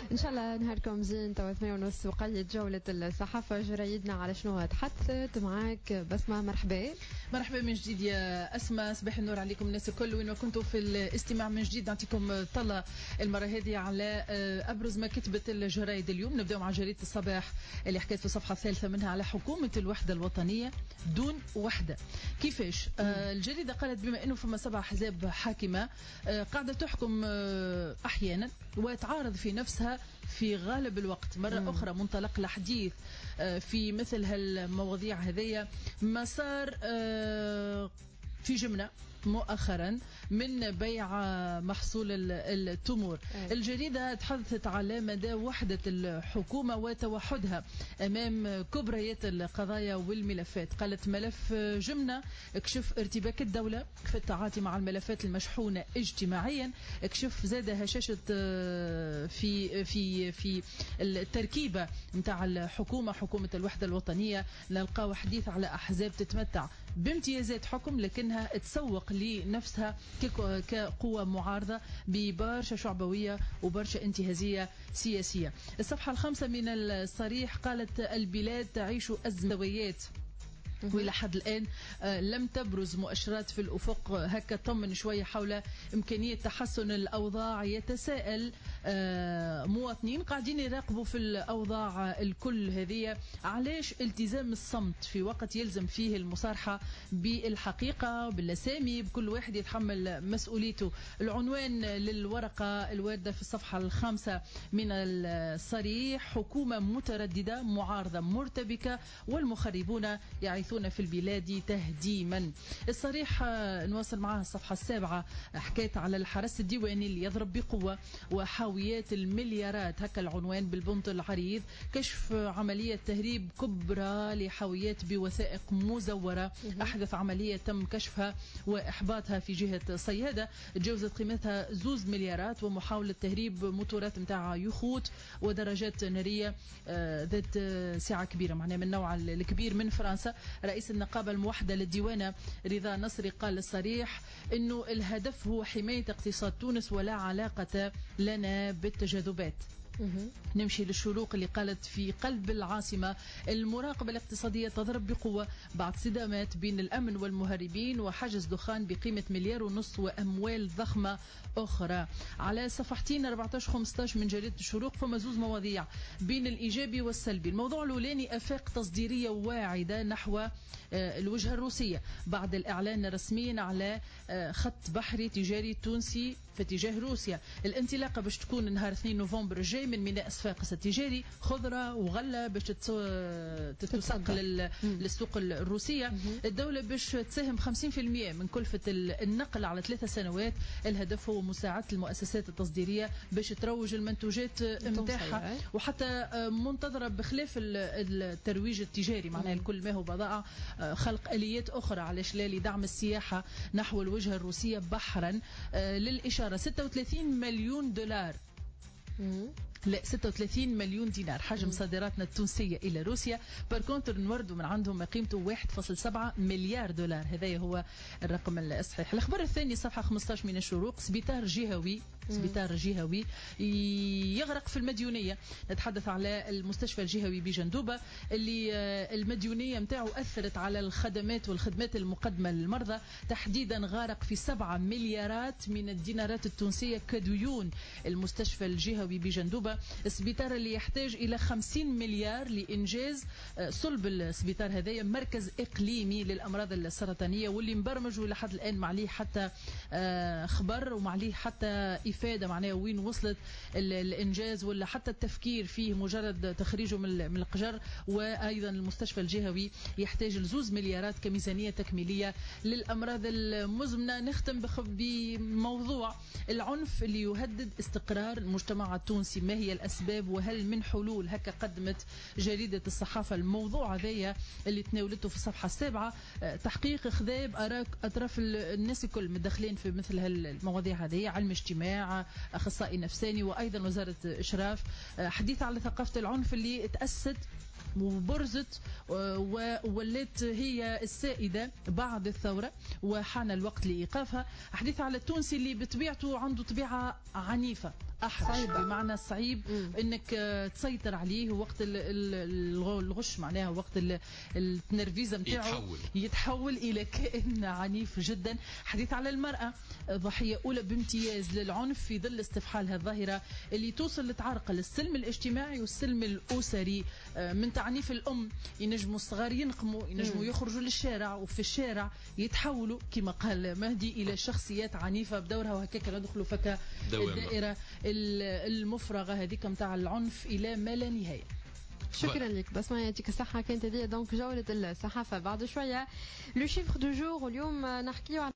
إن شاء الله نهاركم زين. توا 8:30 وقيد جولة الصحافة. جرايدنا على شنو تحدثت معاك بسمة؟ مرحبا من جديد يا أسماء. صباح النور عليكم الناس الكل وين ما كنتوا في الاستماع من جديد. نعطيكم طلة المرة هذه على أبرز ما كتبت الجرايد اليوم. نبدأ مع جريدة الصباح اللي حكيت في الصفحة الثالثة منها على حكومة الوحدة الوطنية دون وحدة. كيفاش؟ الجريدة قالت بما أنه فما 7 أحزاب حاكمة قاعدة تحكم أحيانا وتعارض في نفسها في غالب الوقت. مرة أخرى منطلق الحديث في مثل هالمواضيع هذية مسار في جملة مؤخرا من بيع محصول التمور. الجريدة تحدثت على مدى وحدة الحكومة وتوحدها أمام كبريات القضايا والملفات. قالت ملف جمنة اكشف ارتباك الدولة في التعاطي مع الملفات المشحونة اجتماعيا. اكشف زاد هشاشة في التركيبة متاع الحكومة، حكومة الوحدة الوطنية. نلقاو حديث على أحزاب تتمتع بامتيازات حكم لكنها تسوق لنفسها كقوة معارضة ببرشا شعبوية وبرشا انتهازية سياسية. الصفحة 5 من الصريح قالت البلاد تعيش أزمات وإلى حد الآن لم تبرز مؤشرات في الأفق. هكا طمن شوية حول إمكانية تحسن الأوضاع. يتساءل مواطنين قاعدين يراقبوا في الأوضاع الكل هذه علاش التزام الصمت في وقت يلزم فيه المصارحة بالحقيقة بالأسامي، بكل واحد يتحمل مسؤوليته. العنوان للورقة الواردة في الصفحة 5 من الصريح حكومة مترددة معارضة مرتبكة والمخربون يعيثون في البلاد تهديما. الصريح نواصل معها الصفحة 7 حكيت على الحرس الديواني اللي يضرب بقوة وحاويات المليارات. هكا العنوان بالبنط العريض. كشف عملية تهريب كبرى لحاويات بوثائق مزورة. أحدث عملية تم كشفها وإحباطها في جهة صيادة تجاوزت قيمتها 2 مليارات ومحاولة تهريب موتورات متاع يخوت ودراجات نارية ذات سعة كبيرة معناها من النوع الكبير من فرنسا. رئيس النقابة الموحدة للديوانة رضا نصري قال للصريح إنه الهدف هو حماية اقتصاد تونس ولا علاقة لنا بالتجاذبات. نمشي للشروق اللي قالت في قلب العاصمة المراقبة الاقتصادية تضرب بقوة بعد صدامات بين الأمن والمهربين وحجز دخان بقيمة 1.5 مليار وأموال ضخمة أخرى. على صفحتين 14-15 من جريدة الشروق فما 2 مواضيع بين الإيجابي والسلبي. الموضوع الأولاني أفاق تصديرية واعدة نحو الوجهة الروسية بعد الإعلان رسميا على خط بحري تجاري تونسي في اتجاه روسيا. الانطلاقة باش تكون نهار 2 نوفمبر الجاي من ميناء صفاقس التجاري. خضرة وغلة باش تتسوق للسوق الروسية. الدولة باش تساهم 50% من كلفة النقل على 3 سنوات. الهدف هو مساعدة المؤسسات التصديرية باش تروج المنتوجات متاعها وحتى منتظرة بخلاف الترويج التجاري معناها الكل ما هو بضائع خلق آليات أخرى علاش لا لدعم السياحة نحو الوجهة الروسية بحرا. للإشارة 36 مليون دولار لا 36 مليون دينار حجم صادراتنا التونسية إلى روسيا. باركونتر نوردوا من عندهم قيمته 1.7 مليار دولار. هذا هو الرقم الصحيح. الأخبار الثاني صفحة 15 من الشروق سبيطار جهوي يغرق في المديونية. نتحدث على المستشفى الجهوي بجندوبة اللي المديونية متاعه أثرت على الخدمات والخدمات المقدمة للمرضى. تحديدا غارق في 7 مليارات من الدينارات التونسية كديون. المستشفى الجهوي بجندوبة السبيطار اللي يحتاج إلى 50 مليار لإنجاز صلب السبيطار هذا مركز إقليمي للأمراض السرطانية واللي مبرمج ولحد الآن معليه حتى خبر ومعليه حتى إفادة معناه وين وصلت الإنجاز ولا حتى التفكير فيه مجرد تخريجه من القجر. وأيضا المستشفى الجهوي يحتاج 2 مليارات كميزانية تكميلية للأمراض المزمنة. نختم بموضوع العنف اللي يهدد استقرار المجتمع التونسي. ما هي الأسباب وهل من حلول؟ هكا قدمت جريدة الصحافة الموضوع هذايا اللي تناولته في الصفحة 7. تحقيق خذاب أراك أطراف الناس الكل متدخلين في مثل هالمواضيع هذه. علم اجتماع أخصائي نفساني وأيضا وزارة إشراف. حديث على ثقافة العنف اللي تأسد وبرزت وولات هي السائدة بعد الثورة وحان الوقت لإيقافها. حديث على التونسي اللي بطبيعته عنده طبيعة عنيفة أحرج، بمعنى صعيب انك تسيطر عليه وقت الغش، معناها وقت التنرفيزه نتاعو يتحول الى كائن عنيف جدا. حديث على المرأة ضحية أولى بامتياز للعنف في ظل استفحالها الظاهرة اللي توصل لتعرقل السلم الاجتماعي والسلم الأسري. من تعنيف الأم ينجموا الصغار ينقموا، ينجموا يخرجوا للشارع، وفي الشارع يتحولوا كما قال مهدي إلى شخصيات عنيفة بدورها، وهكاك ندخلوا فك الدائرة المفرغة هذيك متاع العنف إلى ما لا نهاية. شكرا لك بسمة، يعطيك الصحة. كانت هذه دونك جولة الصحافة. بعد شوية لو شيفر دو جور، واليوم نحكيو